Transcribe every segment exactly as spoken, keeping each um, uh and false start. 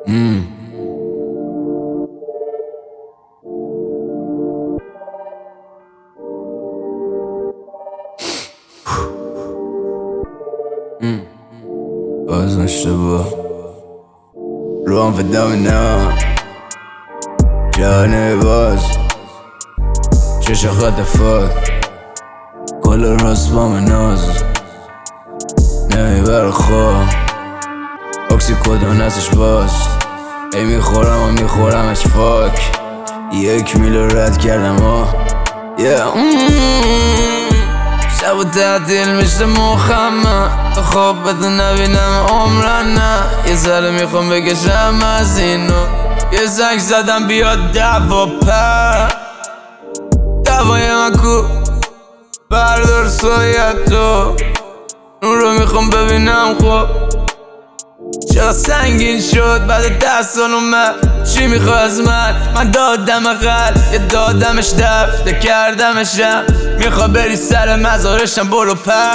Mm. Mm. باز اشتباه رو هم فدام نه جهانه باز چش خط فاد کل راست با من ناز نمیبر خواه اکسی کدو نسش باز ای میخورم و میخورمش فاک یک میلو رد کردم آه yeah. mm. شب و تعطیل میشه مخمه تو خواب بده نبینم عمرن نه یه ذره میخوام بکشم از اینو یه زنگ زدم بیاد دوا پر دوای من کو بردار سایت تو اون رو میخوام ببینم خب چرا سنگین شد بعد ده سال اومد چی میخوای از من من دادم قلب یه دادمش دفته کردمشم میخوای بری سر مزارشم برو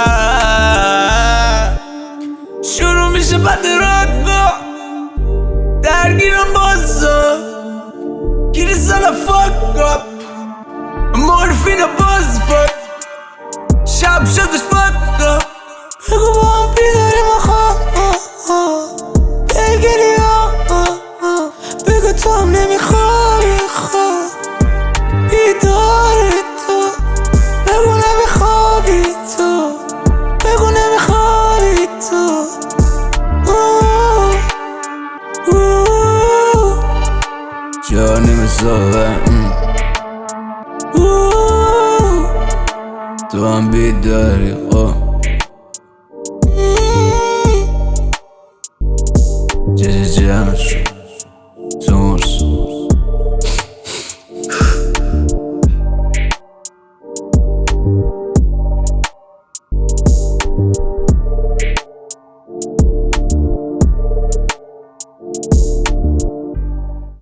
پر شروع میشه بعد راد با درگیرم بازا گیری سالا فاک اپ مورفین باز فاک شب شدش فاک اپ بگو با هم بیداریم آخا بگیری بگو تو هم نمیخوای خواه بیداری تو بگو نمیخوابی تو بگو نمیخوابی تو جا نمیسابه تو هم بیداری خواه جه جه جه